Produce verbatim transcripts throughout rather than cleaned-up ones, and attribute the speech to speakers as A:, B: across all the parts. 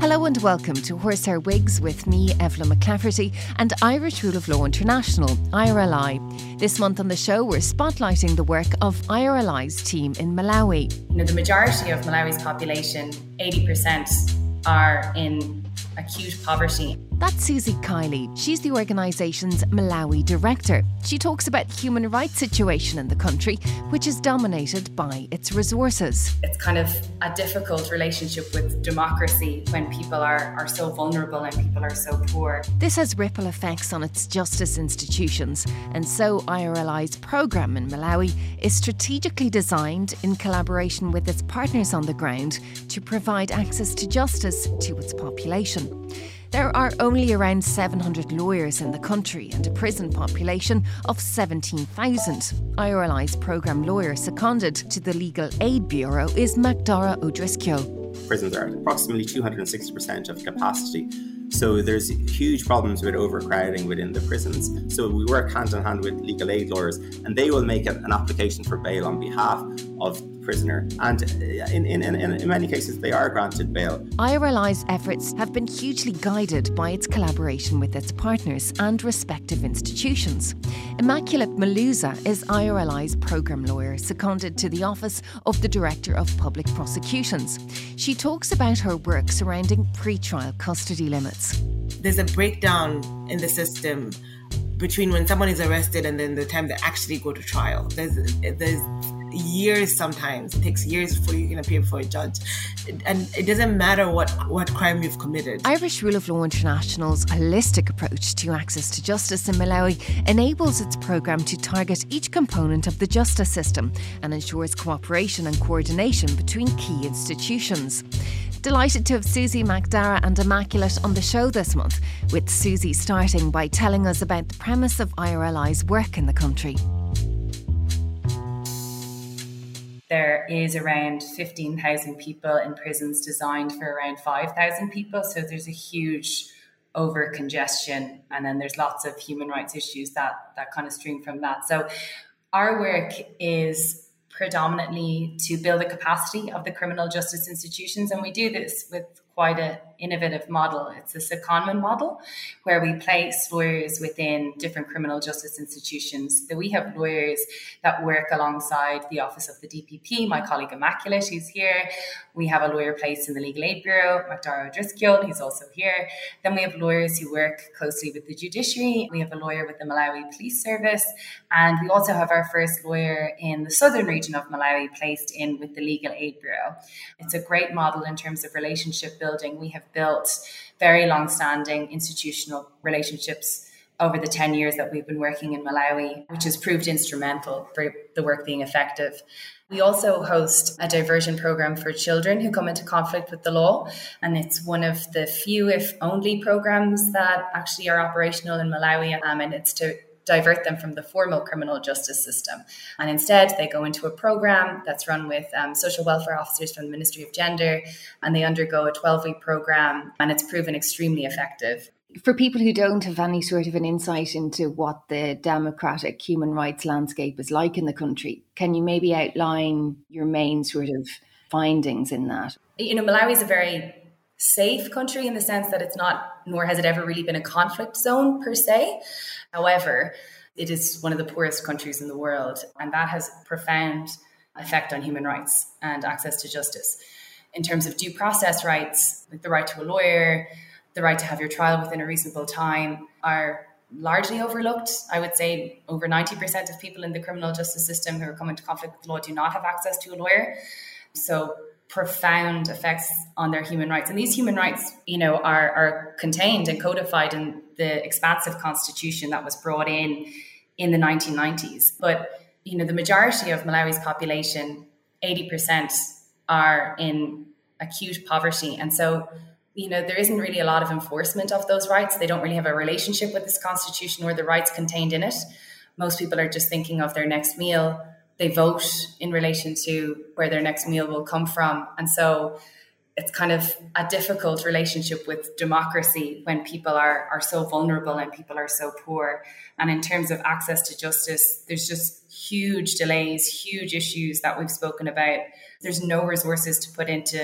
A: Hello and welcome to Horsehair Wigs with me, Evelyn McClafferty, and Irish Rule of Law International, I R L I. This month on the show, we're spotlighting the work of I R L I's team in Malawi.
B: You know, the majority of Malawi's population, eighty percent, are in acute poverty.
A: That's Susie Kiley. She's the organisation's Malawi director. She talks about the human rights situation in the country, which is dominated by its resources.
B: It's kind of a difficult relationship with democracy when people are, are so vulnerable and people are so poor.
A: This has ripple effects on its justice institutions, and so I R L I's programme in Malawi is strategically designed in collaboration with its partners on the ground to provide access to justice to its population. There are only around seven hundred lawyers in the country and a prison population of seventeen thousand. I R L I's programme lawyer seconded to the Legal Aid Bureau is Magdara O'Driscoll.
C: Prisons are at approximately two hundred sixty percent of capacity. So there's huge problems with overcrowding within the prisons. So we work hand in hand with legal aid lawyers, and they will make an application for bail on behalf of the prisoner. And in, in, in, in many cases, they are granted bail.
A: I R L I's efforts have been hugely guided by its collaboration with its partners and respective institutions. Immaculate Maluza is I R L I's programme lawyer seconded to the Office of the Director of Public Prosecutions. She talks about her work surrounding pre-trial custody limits.
D: There's a breakdown in the system between when someone is arrested and then the time they actually go to trial. There's there's years sometimes. It takes years before you can appear before a judge. And it doesn't matter what, what crime you've committed.
A: Irish Rule of Law International's holistic approach to access to justice in Malawi enables its programme to target each component of the justice system and ensures cooperation and coordination between key institutions. Delighted to have Susie, Magdara and Immaculate on the show this month, with Susie starting by telling us about the premise of I R L I's work in the country.
B: There is around fifteen thousand people in prisons designed for around five thousand people. So there's a huge over congestion. And then there's lots of human rights issues that, that kind of stream from that. So our work is predominantly to build the capacity of the criminal justice institutions. And we do this with quite an innovative model. It's a secondment model where we place lawyers within different criminal justice institutions. So we have lawyers that work alongside the Office of the D P P, my colleague Immaculate, who's here. We have a lawyer placed in the Legal Aid Bureau, Magdara O'Driscoll, who's also here. Then we have lawyers who work closely with the judiciary. We have a lawyer with the Malawi Police Service. And we also have our first lawyer in the southern region of Malawi placed in with the Legal Aid Bureau. It's a great model in terms of relationship building. We have built very long-standing institutional relationships over the ten years that we've been working in Malawi, which has proved instrumental for the work being effective. We also host a diversion program for children who come into conflict with the law. And it's one of the few, if only, programs that actually are operational in Malawi. Um, and it's to divert them from the formal criminal justice system. And instead, they go into a program that's run with um, social welfare officers from the Ministry of Gender, and they undergo a twelve-week program, and it's proven extremely effective.
A: For people who don't have any sort of an insight into what the democratic human rights landscape is like in the country, can you maybe outline your main sort of findings in that?
B: You know, Malawi is a very safe country in the sense that it's not, nor has it ever really been a conflict zone per se. However, it is one of the poorest countries in the world, and that has a profound effect on human rights and access to justice. In terms of due process rights, like the right to a lawyer, the right to have your trial within a reasonable time, are largely overlooked. I would say over ninety percent of people in the criminal justice system who are coming into conflict with the law do not have access to a lawyer. So profound effects on their human rights. And these human rights, you know, are, are contained and codified in the expansive constitution that was brought in in the nineteen nineties. But, you know, the majority of Malawi's population, eighty percent, are in acute poverty. And so, you know, there isn't really a lot of enforcement of those rights. They don't really have a relationship with this constitution or the rights contained in it. Most people are just thinking of their next meal. They vote in relation to where their next meal will come from. And so it's kind of a difficult relationship with democracy when people are, are so vulnerable and people are so poor. And in terms of access to justice, there's just huge delays, huge issues that we've spoken about. There's no resources to put into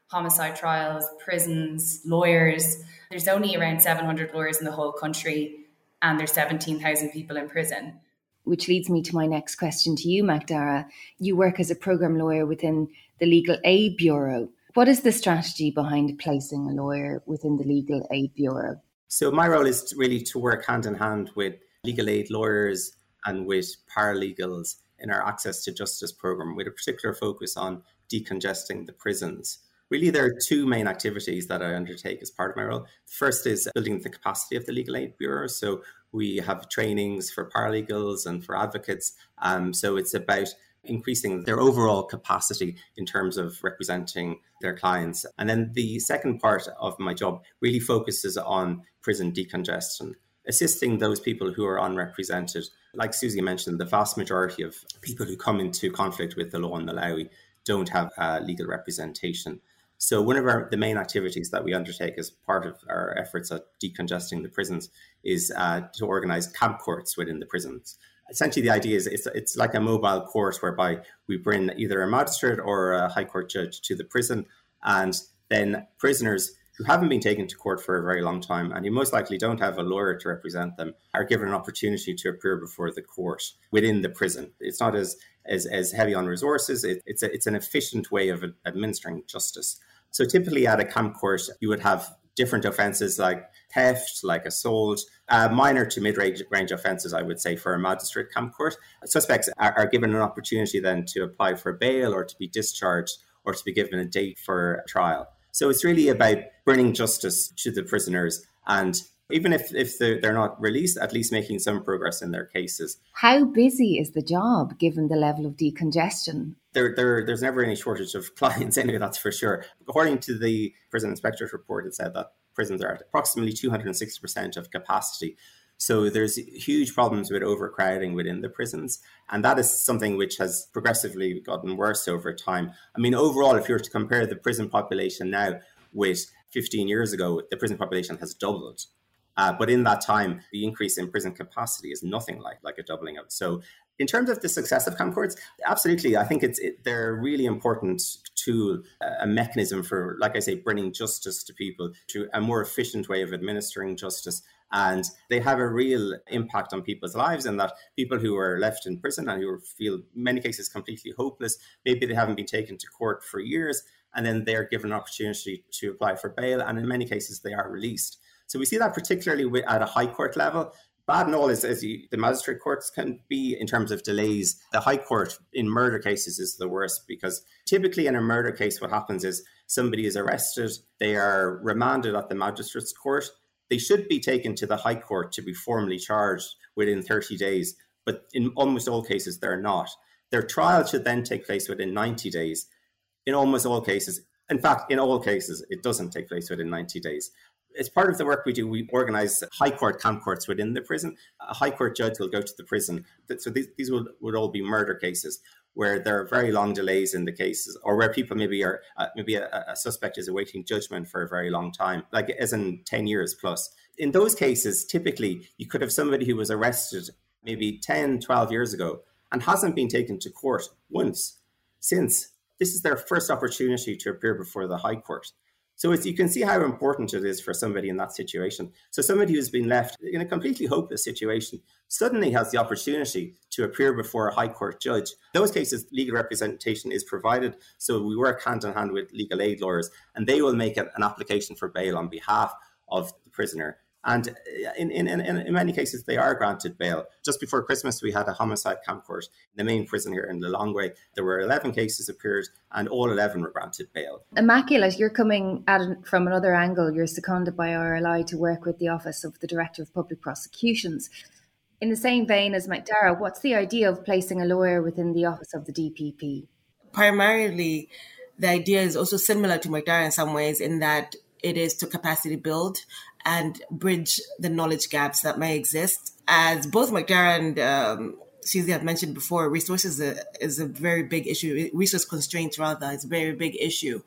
B: homicide trials, prisons, lawyers. There's only around seven hundred lawyers in the whole country, and there's seventeen thousand people in prison.
A: Which leads me to my next question to you, Magdara. You work as a programme lawyer within the Legal Aid Bureau. What is the strategy behind placing a lawyer within the Legal Aid Bureau?
C: So my role is really to work hand in hand with legal aid lawyers and with paralegals in our Access to Justice programme, with a particular focus on decongesting the prisons. Really, there are two main activities that I undertake as part of my role. The first is building the capacity of the Legal Aid Bureau. So we have trainings for paralegals and for advocates. Um, so it's about increasing their overall capacity in terms of representing their clients. And then the second part of my job really focuses on prison decongestion, assisting those people who are unrepresented. Like Susie mentioned, the vast majority of people who come into conflict with the law in Malawi don't have uh, legal representation. So one of our the main activities that we undertake as part of our efforts at decongesting the prisons is uh, to organise camp courts within the prisons. Essentially, the idea is it's, it's like a mobile court whereby we bring either a magistrate or a high court judge to the prison, and then prisoners who haven't been taken to court for a very long time and who most likely don't have a lawyer to represent them are given an opportunity to appear before the court within the prison. It's not as as, as heavy on resources. It, it's a, it's an efficient way of administering justice. So typically at a camp court, you would have different offences like theft, like assault, uh, minor to mid-range range offences, I would say, for a magistrate camp court. Suspects are, are given an opportunity then to apply for bail or to be discharged or to be given a date for trial. So it's really about bringing justice to the prisoners, and even if, if they're, they're not released, at least making some progress in their cases.
A: How busy is the job given the level of decongestion?
C: There, there, there's never any shortage of clients anyway, that's for sure. According to the prison inspector's report, it said that prisons are at approximately two hundred sixty percent of capacity. So there's huge problems with overcrowding within the prisons. And that is something which has progressively gotten worse over time. I mean, overall, if you were to compare the prison population now with fifteen years ago, the prison population has doubled. Uh, but in that time, the increase in prison capacity is nothing like, like a doubling of it. So in terms of the success of camp courts, absolutely. I think it's it, they're a really important tool, a mechanism for, like I say, bringing justice to people through a more efficient way of administering justice. And they have a real impact on people's lives, and that people who are left in prison and who feel in many cases completely hopeless, maybe they haven't been taken to court for years, and then they're given an opportunity to apply for bail. And in many cases, they are released. So we see that particularly at a high court level. Bad and all is, as you, the magistrate courts can be in terms of delays. The high court in murder cases is the worst, because typically in a murder case, what happens is somebody is arrested, they are remanded at the magistrate's court. They should be taken to the high court to be formally charged within thirty days. But in almost all cases, they're not. Their trial should then take place within ninety days. In almost all cases, in fact, in all cases, it doesn't take place within ninety days. As part of the work we do, we organise high court camp courts within the prison. A high court judge will go to the prison. So these, these would, would all be murder cases where there are very long delays in the cases, or where people maybe are uh, maybe a, a suspect is awaiting judgment for a very long time, like as in ten years plus. In those cases, typically you could have somebody who was arrested maybe ten, twelve years ago and hasn't been taken to court once since. This is their first opportunity to appear before the high court. So it's, you can see how important it is for somebody in that situation. So somebody who's been left in a completely hopeless situation suddenly has the opportunity to appear before a high court judge. In those cases, legal representation is provided. So we work hand in hand with legal aid lawyers, and they will make an application for bail on behalf of the prisoner. And in, in, in, in many cases, they are granted bail. Just before Christmas, we had a homicide camp court in the main prison here in Lilongwe. There were eleven cases appeared, and all eleven were granted bail.
A: Immaculate, you're coming at it from another angle. You're seconded by R L I to work with the Office of the Director of Public Prosecutions. In the same vein as Magdara, what's the idea of placing a lawyer within the Office of the D P P?
D: Primarily, the idea is also similar to Magdara in some ways, in that it is to capacity build and bridge the knowledge gaps that may exist. As both Magdara and um, Susie have mentioned before, resources is a, is a very big issue. Resource constraints, rather, is a very big issue.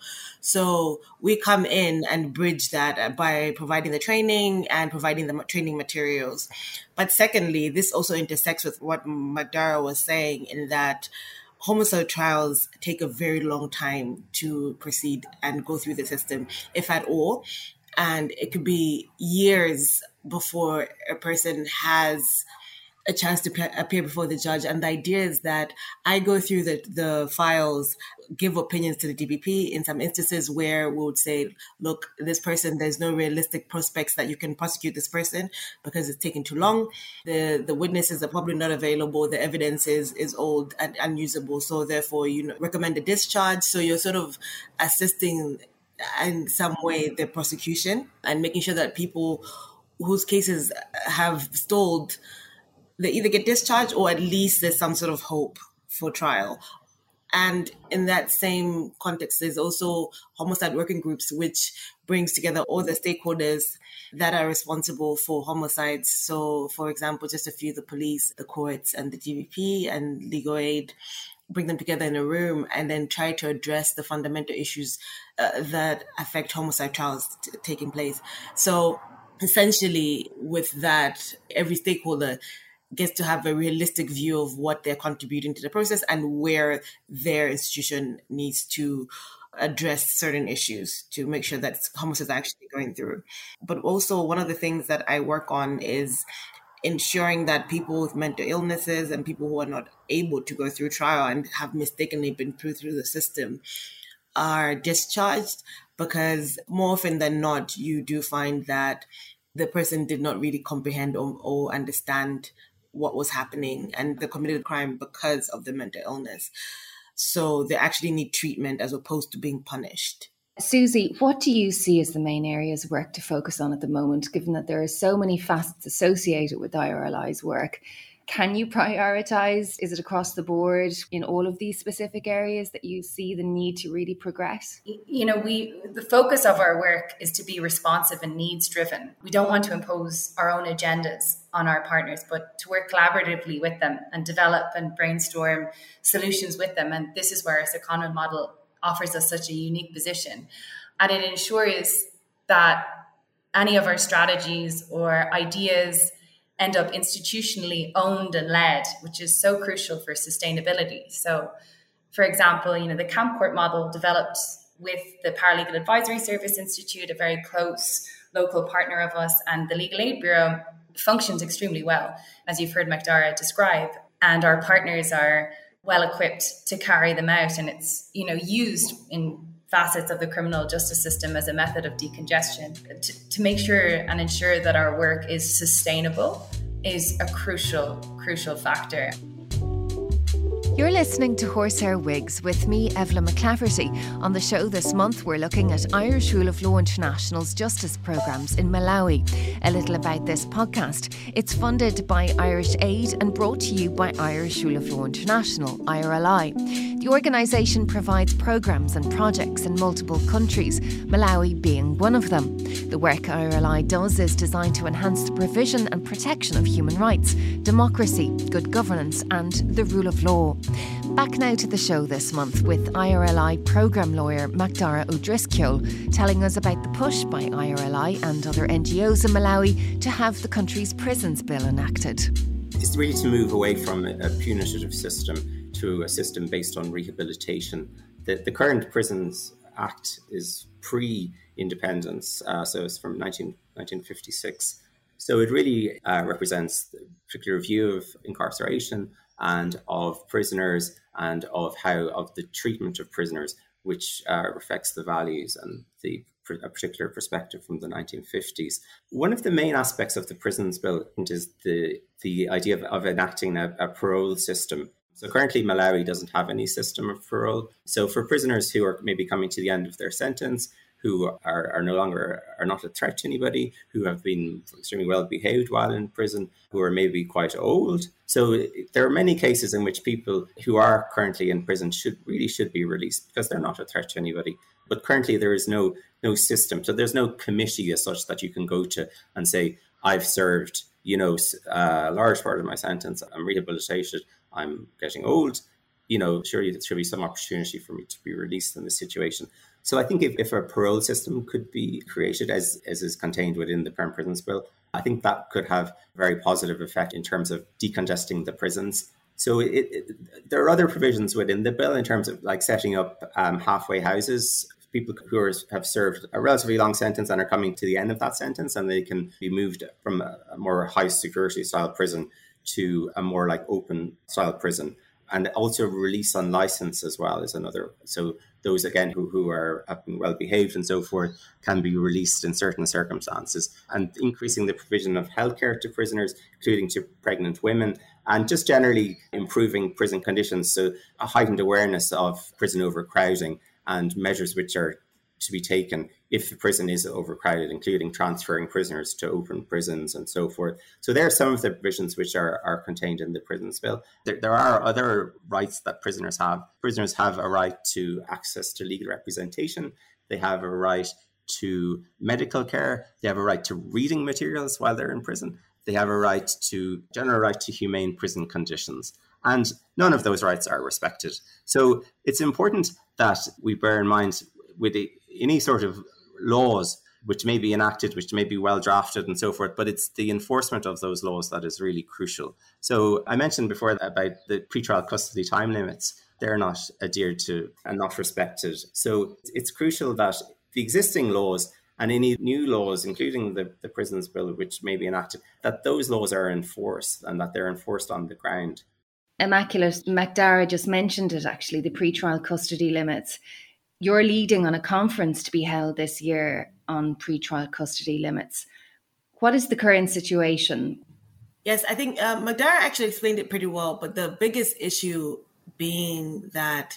D: So we come in and bridge that by providing the training and providing the training materials. But secondly, this also intersects with what Magdara was saying, in that homicide trials take a very long time to proceed and go through the system, if at all. And it could be years before a person has a chance to pe- appear before the judge. And the idea is that I go through the, the files, give opinions to the D P P in some instances where we would say, look, this person, there's no realistic prospects that you can prosecute this person because it's taking too long. The the witnesses are probably not available. The evidence is, is old and unusable. So therefore, you know, recommend a discharge. So you're sort of assisting in some way the prosecution and making sure that people whose cases have stalled, they either get discharged or at least there's some sort of hope for trial. And in that same context, there's also homicide working groups, which brings together all the stakeholders that are responsible for homicides. So, for example, just a few, the police, the courts, and the D P P and legal aid, bring them together in a room and then try to address the fundamental issues uh, that affect homicide trials t- taking place. So essentially, with that, every stakeholder gets to have a realistic view of what they're contributing to the process and where their institution needs to address certain issues to make sure that homicide is actually going through. But also one of the things that I work on is ensuring that people with mental illnesses and people who are not able to go through trial and have mistakenly been put through the system are discharged, because more often than not, you do find that the person did not really comprehend or, or understand what was happening and they committed a crime because of the mental illness. So they actually need treatment as opposed to being punished.
A: Susie, what do you see as the main areas of work to focus on at the moment, given that there are so many facets associated with I R L I's work? Can you prioritise? Is it across the board in all of these specific areas that you see the need to really progress?
B: You know, we the focus of our work is to be responsive and needs driven. We don't want to impose our own agendas on our partners, but to work collaboratively with them and develop and brainstorm solutions with them. And this is where our secondment model offers us such a unique position. And it ensures that any of our strategies or ideas end up institutionally owned and led, which is so crucial for sustainability. So, for example, you know, the Camp Court model developed with the Paralegal Advisory Service Institute, a very close local partner of us, and the Legal Aid Bureau functions extremely well, as you've heard Macdara describe. And our partners are well equipped to carry them out. And it's, you know, used in facets of the criminal justice system as a method of decongestion. To, to make sure and ensure that our work is sustainable is a crucial, crucial factor.
A: You're listening to Horsehair Wigs with me, Evelyn McClafferty. On the show this month, we're looking at Irish Rule of Law International's justice programmes in Malawi. A little about this podcast. It's funded by Irish Aid and brought to you by Irish Rule of Law International, I R L I. The organisation provides programmes and projects in multiple countries, Malawi being one of them. The work I R L I does is designed to enhance the provision and protection of human rights, democracy, good governance and the rule of law. Back now to the show this month with I R L I programme lawyer Macdara O'Driscoll telling us about the push by I R L I and other N G Os in Malawi to have the country's prisons bill enacted.
C: It's really to move away from a punitive system to a system based on rehabilitation. The, the current Prisons Act is pre-independence, uh, so it's from nineteen, nineteen fifty-six. So it really uh, represents a particular view of incarceration and of prisoners and of how of the treatment of prisoners, which uh, reflects the values and the a particular perspective from the nineteen fifties. One of the main aspects of the Prisons Bill is the the idea of, of enacting a, a parole system. So currently Malawi doesn't have any system of parole. So for prisoners who are maybe coming to the end of their sentence, who are, are no longer are not a threat to anybody, who have been extremely well behaved while in prison, who are maybe quite old. So there are many cases in which people who are currently in prison should really should be released because they're not a threat to anybody. But currently there is no no system. So there's no committee as such that you can go to and say, I've served, you know, a large part of my sentence, I'm rehabilitated, I'm getting old. You know, surely there should be some opportunity for me to be released in this situation. So I think if, if a parole system could be created as, as is contained within the Parent Prisons Bill, I think that could have a very positive effect in terms of decongesting the prisons So it, it, there are other provisions within the bill in terms of like setting up um, halfway houses. People who are, have served a relatively long sentence and are coming to the end of that sentence, and they can be moved from a, a more high security style prison to a more like open style prison. And also release on license as well is another. So those, again, who, who are have been well behaved and so forth can be released in certain circumstances. And increasing the provision of healthcare to prisoners, including to pregnant women, and just generally improving prison conditions. So a heightened awareness of prison overcrowding and measures which are to be taken if the prison is overcrowded, including transferring prisoners to open prisons and so forth. So there are some of the provisions which are, are contained in the prisons bill. There, there are other rights that prisoners have. Prisoners have a right to access to legal representation. They have a right to medical care. They have a right to reading materials while they're in prison. They have a right to, general right to humane prison conditions. And none of those rights are respected. So it's important that we bear in mind with the, any sort of laws which may be enacted, which may be well drafted and so forth, but it's the enforcement of those laws that is really crucial. So I mentioned before about the pretrial custody time limits. They're not adhered to and not respected. So it's crucial that the existing laws and any new laws, including the, the Prisons Bill, which may be enacted, that those laws are enforced and that they're enforced on the ground.
A: Immaculate, MacDara just mentioned it actually, the pretrial custody limits. You're leading on a conference to be held this year on pretrial custody limits. What is the current situation?
D: Yes, I think uh, MacDara actually explained it pretty well, but the biggest issue being that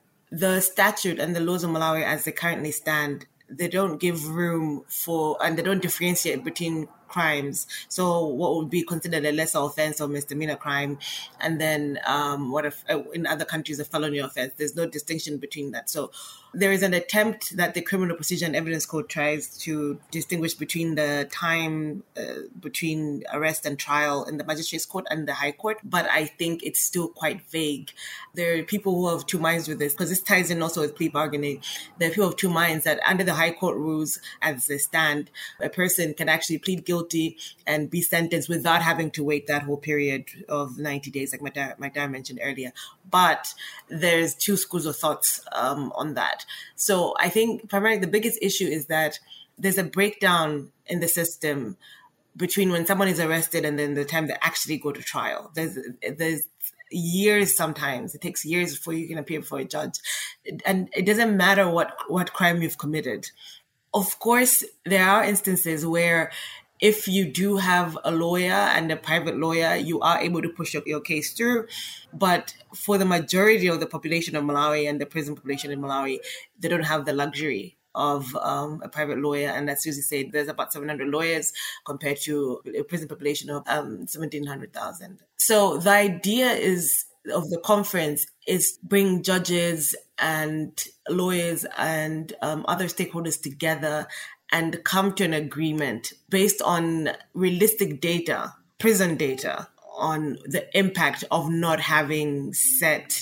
D: the statute and the laws of Malawi as they currently stand, they don't give room for, and they don't differentiate between crimes. So what would be considered a lesser offense or misdemeanor crime, and then um, what if uh, in other countries a felony offense? There's no distinction between that. So there is an attempt that the Criminal Procedure and Evidence Code tries to distinguish between the time uh, between arrest and trial in the Magistrates Court and the High Court, but I think it's still quite vague. There are people who have two minds with this, because this ties in also with plea bargaining. There are people of two minds that under the High Court rules as they stand, a person can actually plead guilty and be sentenced without having to wait that whole period of ninety days, like MacDara mentioned earlier. But there's two schools of thoughts um, on that. So I think primarily the biggest issue is that there's a breakdown in the system between when someone is arrested and then the time they actually go to trial. There's there's years sometimes. It takes years before you can appear before a judge. And it doesn't matter what, what crime you've committed. Of course, there are instances where if you do have a lawyer and a private lawyer, you are able to push your, your case through. But for the majority of the population of Malawi and the prison population in Malawi, they don't have the luxury of um, a private lawyer. And as Susie said, there's about seven hundred lawyers compared to a prison population of um, seventeen hundred thousand. So the idea is of the conference is bring judges and lawyers and um, other stakeholders together and come to an agreement based on realistic data, prison data, on the impact of not having set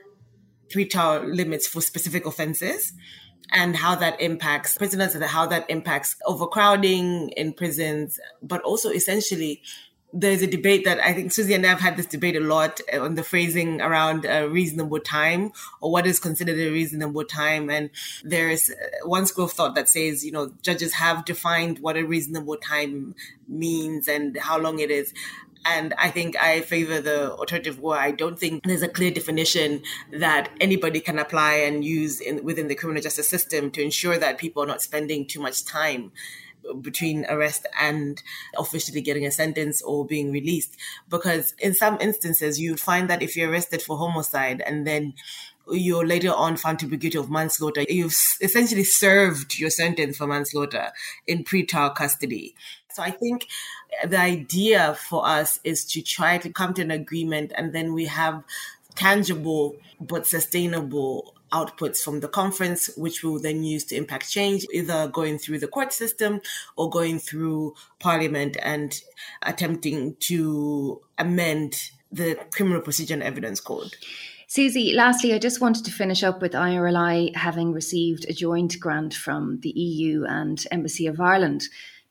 D: pretrial limits for specific offenses and how that impacts prisoners and how that impacts overcrowding in prisons. But also essentially, there's a debate that I think Susie and I have had this debate a lot on the phrasing around a reasonable time or what is considered a reasonable time. And there's one school of thought that says, you know, judges have defined what a reasonable time means and how long it is. And I think I favor the alternative where I don't think there's a clear definition that anybody can apply and use in, within the criminal justice system to ensure that people are not spending too much time between arrest and officially getting a sentence or being released. Because in some instances, you find that if you're arrested for homicide and then you're later on found to be guilty of manslaughter, you've essentially served your sentence for manslaughter in pretrial custody. So I think the idea for us is to try to come to an agreement, and then we have tangible but sustainable outputs from the conference, which we'll then use to impact change, either going through the court system or going through Parliament and attempting to amend the Criminal Procedure and Evidence Code.
A: Susie, lastly, I just wanted to finish up with I R L I having received a joint grant from the E U and Embassy of Ireland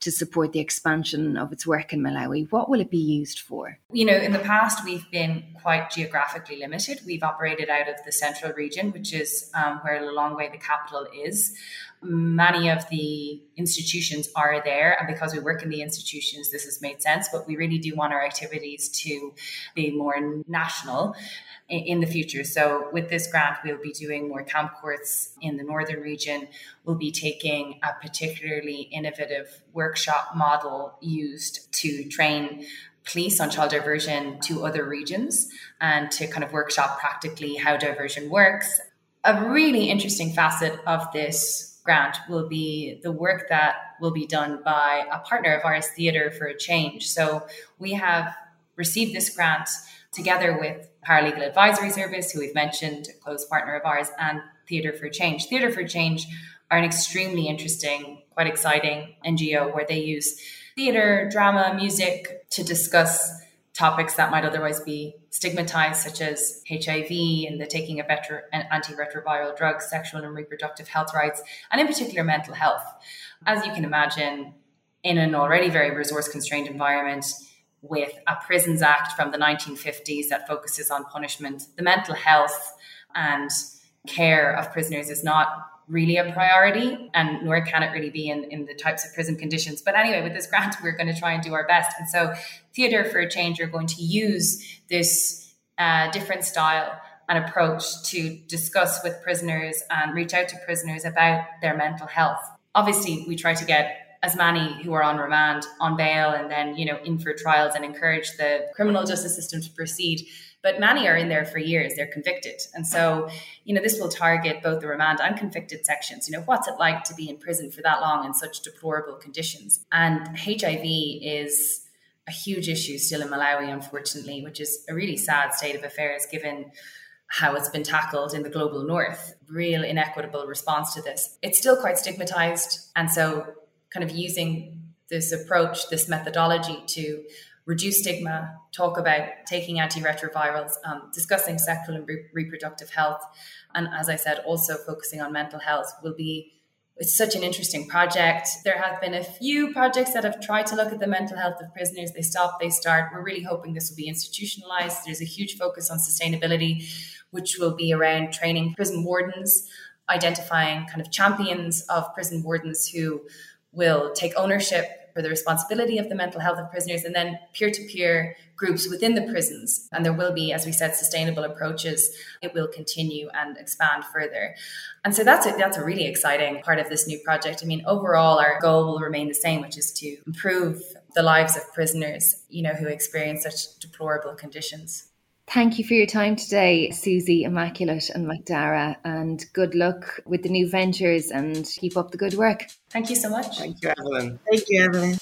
A: to support the expansion of its work in Malawi? What will it be used for?
B: You know, in the past, we've been quite geographically limited. We've operated out of the central region, which is um, where Lilongwe, the capital, is. Many of the institutions are there, and because we work in the institutions, this has made sense, but we really do want our activities to be more national in the future. So with this grant, we'll be doing more camp courts in the northern region. We'll be taking a particularly innovative workshop model used to train police on child diversion to other regions and to kind of workshop practically how diversion works. A really interesting facet of this grant will be the work that will be done by a partner of ours, Theatre for a Change. So we have received this grant together with Paralegal Advisory Service, who we've mentioned, a close partner of ours, and Theatre for Change. Theatre for Change are an extremely interesting, quite exciting N G O where they use theatre, drama, music to discuss topics that might otherwise be stigmatized, such as H I V and the taking of retro- antiretroviral drugs, sexual and reproductive health rights, and in particular mental health. As you can imagine, in an already very resource-constrained environment, with a Prisons Act from the nineteen fifties that focuses on punishment, the mental health and care of prisoners is not really a priority, and nor can it really be in, in the types of prison conditions. But anyway, with this grant, we're going to try and do our best. And so Theatre for a Change are going to use this uh, different style and approach to discuss with prisoners and reach out to prisoners about their mental health. Obviously, we try to get as many who are on remand on bail and then, you know, in for trials and encourage the criminal justice system to proceed. But many are in there for years, they're convicted. And so, you know, this will target both the remand and convicted sections. You know, what's it like to be in prison for that long in such deplorable conditions? And H I V is a huge issue still in Malawi, unfortunately, which is a really sad state of affairs given how it's been tackled in the global north. Real inequitable response to this. It's still quite stigmatized. And so kind of using this approach, this methodology to reduce stigma, talk about taking antiretrovirals, um, discussing sexual and re- reproductive health, and as I said, also focusing on mental health will be, it's such an interesting project. There have been a few projects that have tried to look at the mental health of prisoners. They stop, they start. We're really hoping this will be institutionalized. There's a huge focus on sustainability, which will be around training prison wardens, identifying kind of champions of prison wardens who will take ownership for the responsibility of the mental health of prisoners, and then peer-to-peer groups within the prisons. And there will be, as we said, sustainable approaches. It will continue and expand further. And so that's a, that's a really exciting part of this new project. I mean, overall, our goal will remain the same, which is to improve the lives of prisoners, you know, who experience such deplorable conditions.
A: Thank you for your time today, Susie, Immaculate and Macdara, and good luck with the new ventures and keep up the good work.
B: Thank you so much.
C: Thank you, Evelyn.
D: Thank you, Evelyn.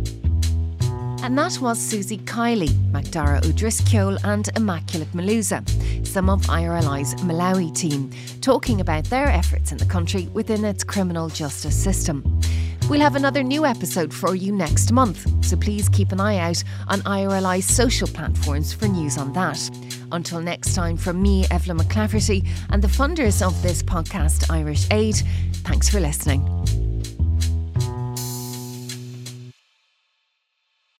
A: And that was Susie Kiley, Macdara O'Driscoll and Immaculate Maluza, some of I R L I's Malawi team, talking about their efforts in the country within its criminal justice system. We'll have another new episode for you next month, so please keep an eye out on I R L I's social platforms for news on that. Until next time, from me, Evelyn McClafferty, and the funders of this podcast, Irish Aid, thanks for listening.